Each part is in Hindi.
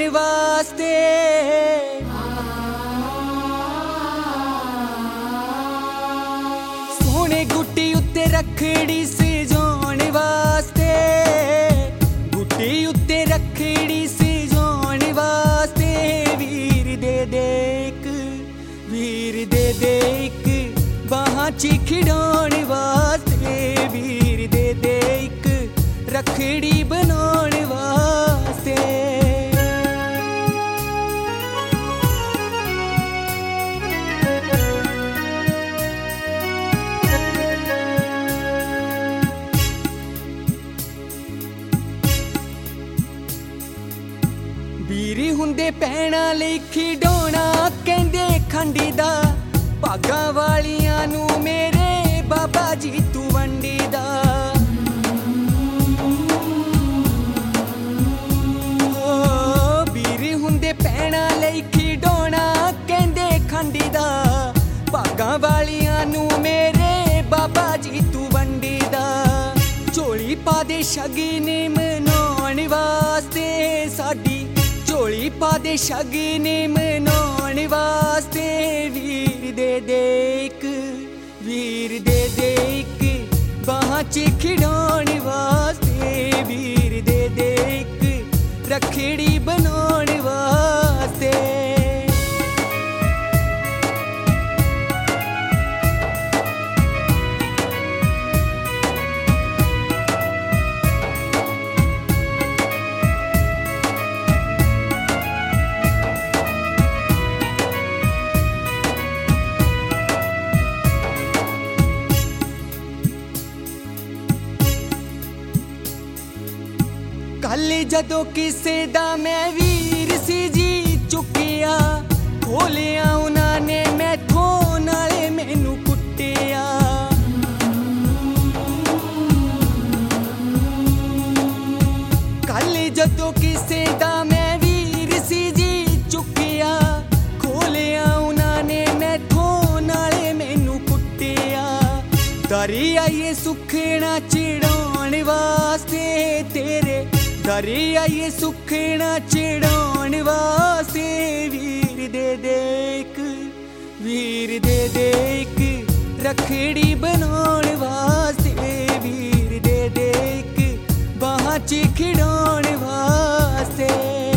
वास्ते। सोने गुट्टी उत्ते रखड़ी सजाउण वास्ते, गुट्टी उत्ते रखड़ी सजाउण वास्ते। वीर दे देक, वीर दे देक बाहां च खिडाउण वास्ते। वीर दे देक रखड़ी बनाउण वास्ते। वीर हुंदे भैणां लई खिडौणा कहंदे खंडी दा, भागां वालियां नूं मेरे बाबा जी तू वंडी दा। वीर हुंदे भैणां लई खिडौणा कहंदे खंडी दा, भागां वालियां नूं मेरे बाबा जी तू वंडी दा। झोली पा दे शगन मनाउण वास्ते साडी, झोली पा दे शगन मनाउण वास्ते। वीर दे देक, वीर दे देक बाहां च खिडाउण वास्ते। वीर दे देक रखड़ी बनाउण वास्ते। कल जदों किसे दा मैं वीर सी जी चुकिया, खोलिया उन्हां ने मैथों नाले मैनू कुट्टिया। कल जदों किसे दा मैं वीर सी जी चुकिया, खोलिया उन्हां ने मैथों नाले मैनू कुट्टिया। दरी आइए सुखना चिड़ाउण वास्ते तेरे, दरी आइए सुखना चिड़ाउण वास्ते। वीर दे देक, वीर दे देक रखड़ी बनाउण वास्ते। वीर दे देक बाहां च खिडाउण वास्ते।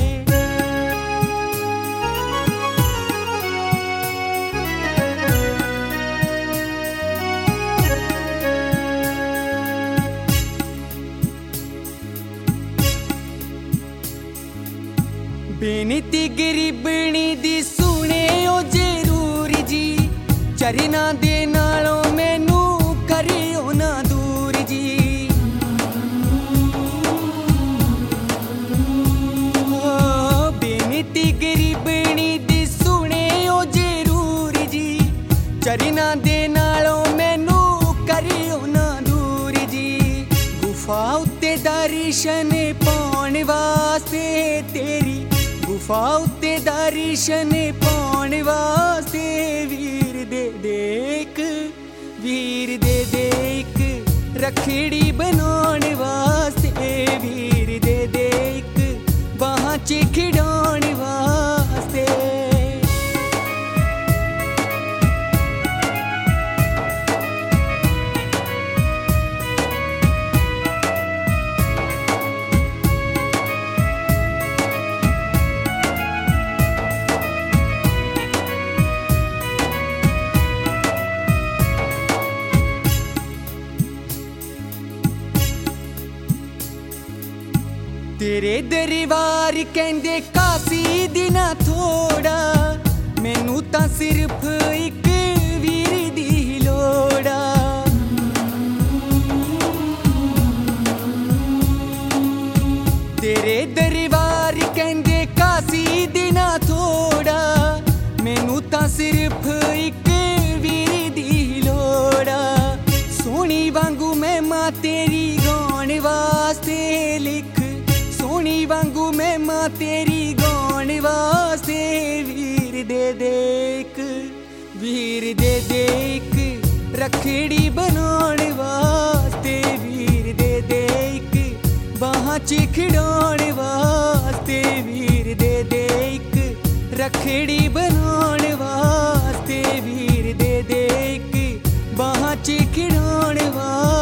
बेनती गरीबनी दी सुने ओ जरूर जी, चरना दे नालों मैनू करियो ना दूर जी। बेनती गरीबनी दी सुने ओ जरूर जी, चरना दे नालों मैनू करियो ना दूर जी। गुफा उत्ते दर्शन पाउण वास्ते तेरी, गुफा उत्ते दर्शन पाउण वास्ते। वीर दे देक, वीर दे देक रखड़ी बनाउण वास्ते। वीर दे देक बाहां च खिडाउण वास्ते। तेरे दरबार कहंदे कासी दिना थोड़ा, मैनू तां सिर्फ इक वीर दी लोड़ा। तेरे दरबार कहंदे कासी दिना थोड़ा, मैनू तां सिर्फ इक वीर दी लोड़ा। सोनी वांगू मैं मां तेरी गाउण वास्ते लिख, सोनी वांगू मैं मां तेरी गाउण वास्ते। वीर दे देक, वीर दे देक रखड़ी बनाउण वास्ते। वीर दे देक बाहां च खिडाउण वास्ते। वीर ਵੀਰ ਦੇ ਇੱਕ रखड़ी बनाने वास्ते वीर दे एक बाहां च खिड़ाने वास्ते।